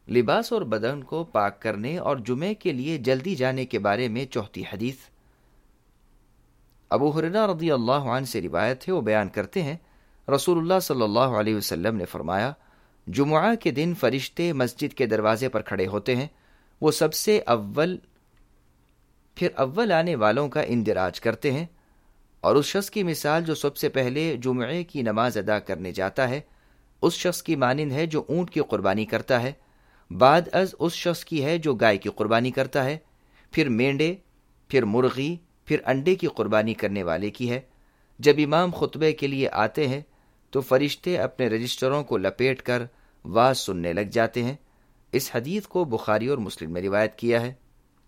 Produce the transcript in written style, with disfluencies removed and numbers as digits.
लिबास और बदन को पाक करने और जुमे के लिए जल्दी जाने के बारे में चौथी हदीस। अबू हुरैरा रज़ियल्लाहु अन्हु से रिवायत है, वो बयान करते हैं रसूलुल्लाह सल्लल्लाहु अलैहि वसल्लम ने फरमाया, जुमुआ के दिन फरिश्ते मस्जिद के दरवाजे पर खड़े होते हैं। वो सबसे अव्वल फिर अव्वल आने वालों का इंदिराज करते हैं और उस शख्स की मिसाल जो सबसे पहले जुमुए की नमाज अदा करने जाता है उस शख्स की मानिंद है जो ऊंट की कुर्बानी करता है, बाद अज उस शख्स की है जो गाय की कुर्बानी करता है, फिर मेंढे, फिर मुर्गी, फिर अंडे की कुर्बानी करने वाले की है। जब इमाम खुतबे के लिए आते हैं तो फरिश्ते अपने रजिस्टरों को लपेट कर वाज सुनने लग जाते हैं। इस हदीस को बुखारी और मुस्लिम में रिवायत किया है।